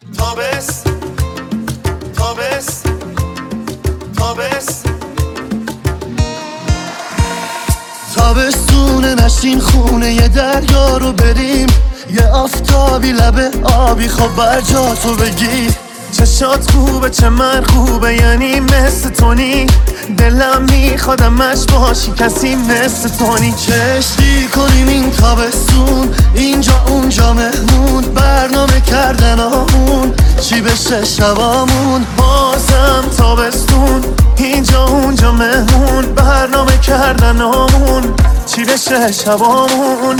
تابست تابست تابست تابستونه نشین خونه یه دریا رو بریم، یه آفتابی لبه آبی خب بر جا تو بگی. چشات خوبه چه من خوبه یعنی مثل تونی، دلم میخوادمش باشی کسی مثل تونی. چشتی کنیم این تابستون، اینجا اونجا مهمون، برنامه کردن آمون چی بشه شبامون. بازم تابستون اینجا اونجا مهمون، برنامه کردن آمون چی بشه شبامون.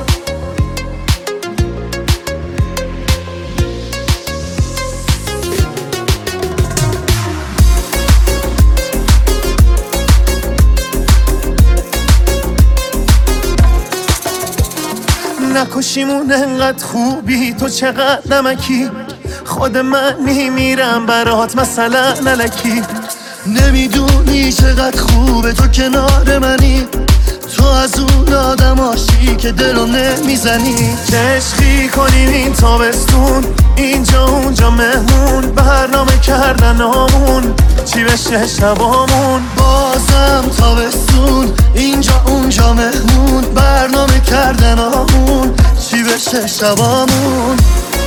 نکشیمون انقدر خوبی تو چقدر نمکی، خود من میمیرم برات مثلا نلکی. نمیدونی چقدر خوبه تو کنار منی، تو از اون آدماشی که دلو نمیزنی. چشقی کنیم این تابستون اینجا اونجا مهمون، برنامه کردن آمون چی بشه شبامون. بازم تابستون اینجا اونجا مهمون، برنامه کردن آمون چی بشه شبامون.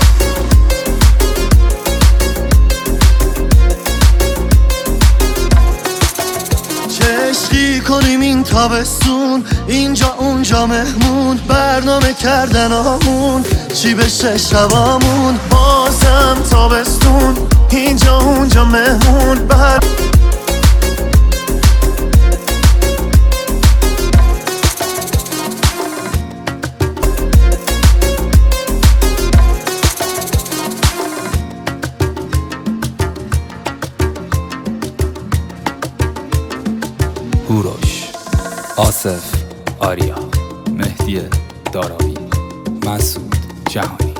چشقی کنیم این تابستون اینجا اونجا مهمون، برنامه کردن آمون چی بشه شبامون. بازم تابستون اینجا اونجا مهمون هوروش، آصف، آریا، مهدی داراوی، مسعود جهانی.